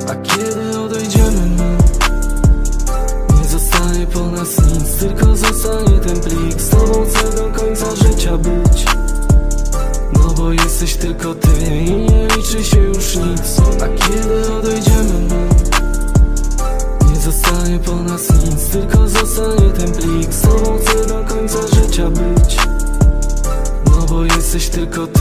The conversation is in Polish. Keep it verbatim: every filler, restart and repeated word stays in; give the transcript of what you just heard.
A kiedy odejdziemy my, nie zostanie po nas nic, tylko zostanie ten plik. Z tobą chcę do końca życia być, no bo jesteś tylko ty i nie liczy się już nic. A kiedy odejdziemy my, nie zostanie po nas nic, tylko zostanie ten plik. Z tobą chcę do końca życia być, no bo jesteś tylko ty